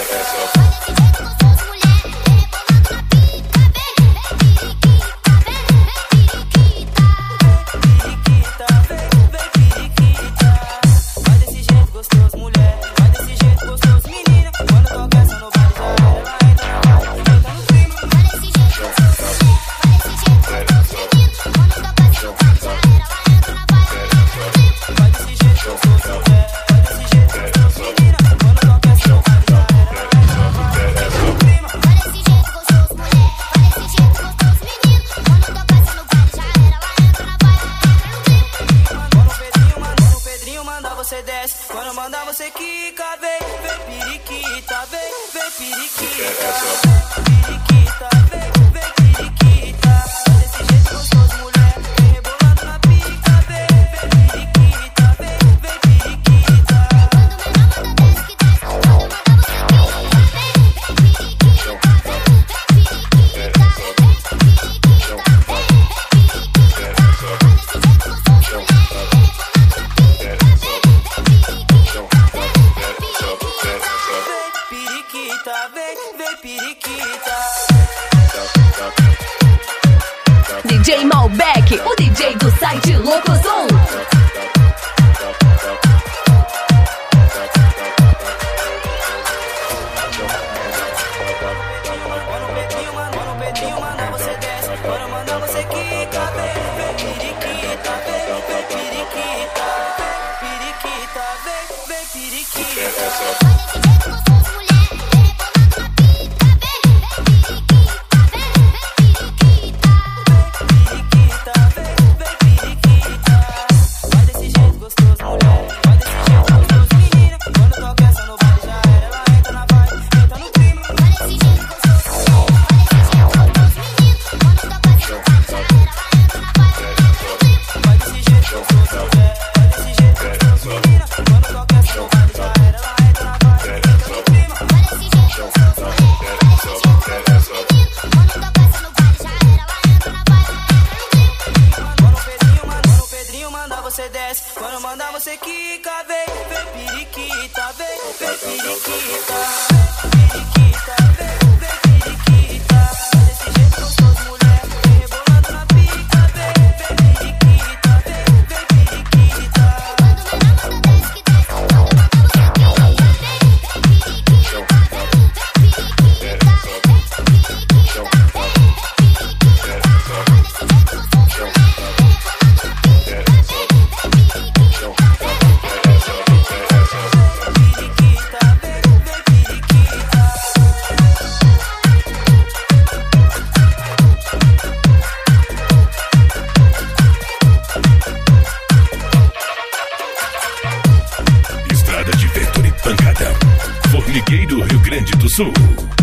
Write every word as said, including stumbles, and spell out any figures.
Você desce, quando mandar você quica, vem, vem periquita, vem, vem periquita, periquita, vem, vem periquita, desse jeito gostoso, mulher, vem rebolando na pica, vem, vem periquita, vem, vem periquita. Vem, vem periquita. D J Malbec, o D J do site Locosom. Quando o Pedrinho, quando o Pedrinho manda você desce, quando manda você quica, vem, vem periquita, vem, vem periquita, periquita, vem, vem periquita. Você desce, quando mandar você quica, vem, vem periquita, vem, vem periquita, periquita, vem, vem periquita, desse jeito gostoso, mulher, vem rebolando na pica, vem, vem periquita, vem, vem periquita. Formigueiro, Rio Grande do Sul.